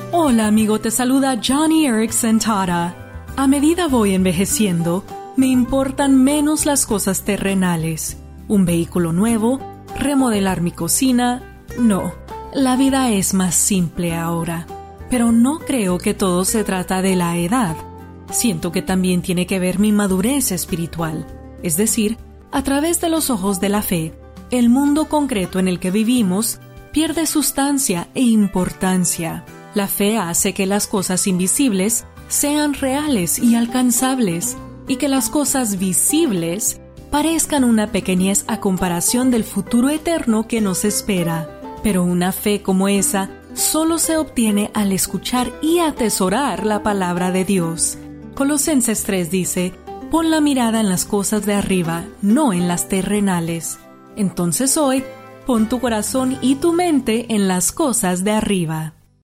Hola amigo, te saluda Johnny Erickson Tara. A medida voy envejeciendo, me importan menos las cosas terrenales. Un vehículo nuevo, remodelar mi cocina. No, la vida es más simple ahora. Pero no creo que todo se trata de la edad. Siento que también tiene que ver mi madurez espiritual. Es decir, a través de los ojos de la fe, el mundo concreto en el que vivimos pierde sustancia e importancia. La fe hace que las cosas invisibles sean reales y alcanzables, y que las cosas visibles parezcan una pequeñez a comparación del futuro eterno que nos espera. Pero una fe como esa solo se obtiene al escuchar y atesorar la palabra de Dios. Colosenses 3 dice: pon la mirada en las cosas de arriba, no en las terrenales. Entonces hoy, pon tu corazón y tu mente en las cosas de arriba.